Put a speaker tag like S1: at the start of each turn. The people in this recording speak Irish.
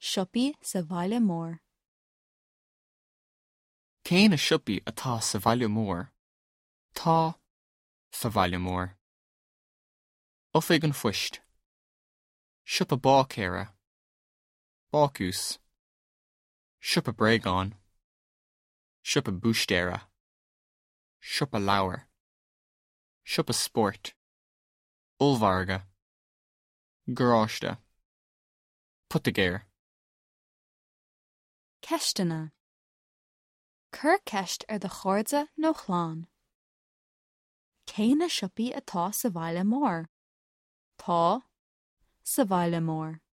S1: siopaí sa bhaile mór.
S2: Céin a siopaí atá sa bhaile mór. Tá sa bhaile mór. Ofaig an phoist. Siopa bácéire. Bácús. Siopa bréagán. Siopa búistéire. Siopa leabhar. Siopa sport. Ulmharga. Gráiste. Putagéir.
S1: Ceistena. Cur ceist ar de chairde nó chláán. Cé na siopaí atá sa bhaile mór. Tá sa bhaile mór.